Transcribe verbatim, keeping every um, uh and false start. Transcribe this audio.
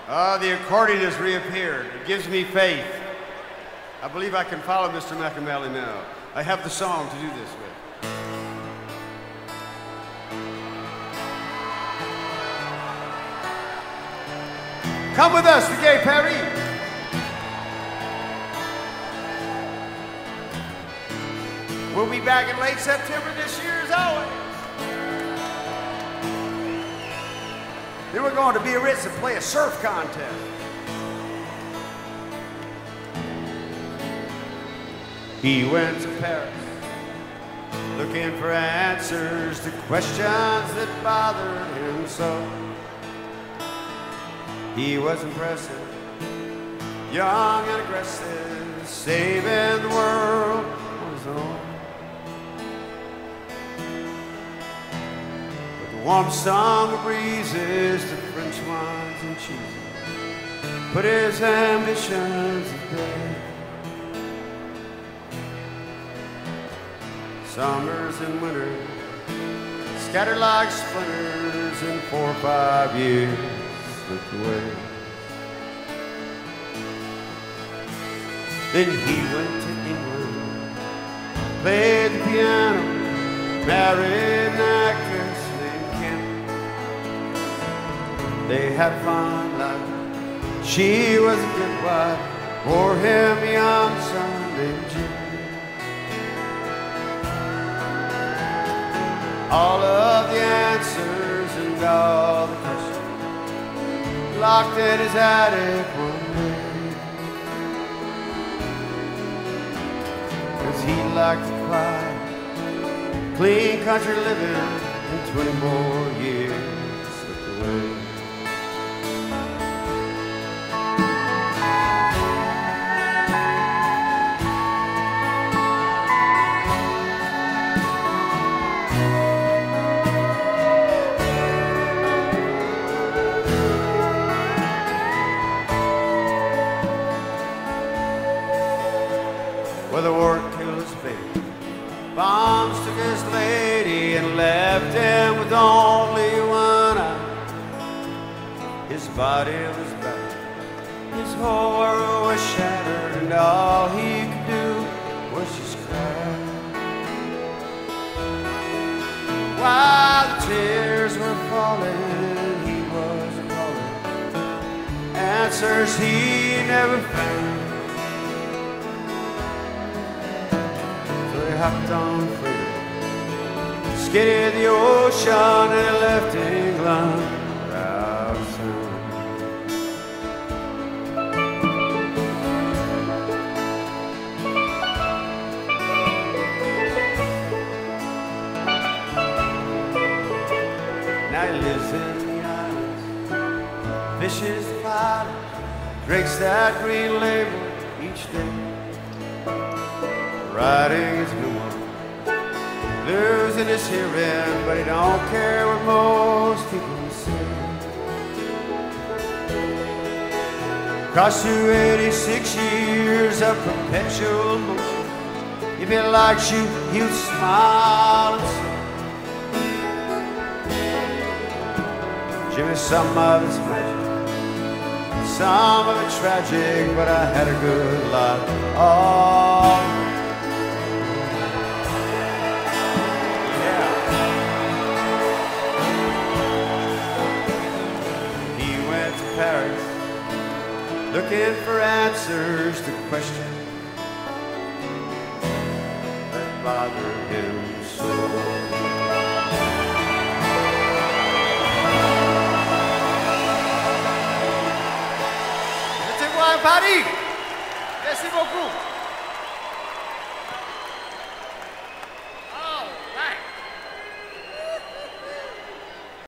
Ah, the accordion has reappeared. It gives me faith. I believe I can follow Mister McAmally now. I have the song to do this with. Come with us to Gay Paris. We'll be back in late September this year as always. Then we're going to Biarritz and play a surf contest. He went to Paris looking for answers to questions that bothered him so. He was impressive, young and aggressive, saving the world on his own. Warm summer breezes, the French wines and cheeses, put his ambitions to bed. Summers and winters, scattered like splinters, in four or five years slipped away. Then he went to England, played the piano, married an actress. They had a fun life. She was a good wife, bore him a young son named Jim. All of the answers and all the questions locked in his attic one day. 'Cause he liked the quiet, clean country living, and twenty more years slipped away. Well, the war killed his baby, bombs took his lady and left him with only one eye. His body was battered, his whole world was shattered, and all he could do was just cry. While the tears were falling, he was calling answers he never found. Hopped on freighter, skidded the ocean, and left England proud soon. Now he lives in the islands, fishes the pilot, drinks that green label each day. Writing his new one, losing his hearing, but he don't care what most people say. Across through eighty-six years of perpetual motion, if he likes you, he'll smile and say, Jimmy, some of it's magic, some of it tragic, but I had a good life. Oh, Paris, looking for answers to questions that bother him so. C'était moi à Paris. Merci beaucoup.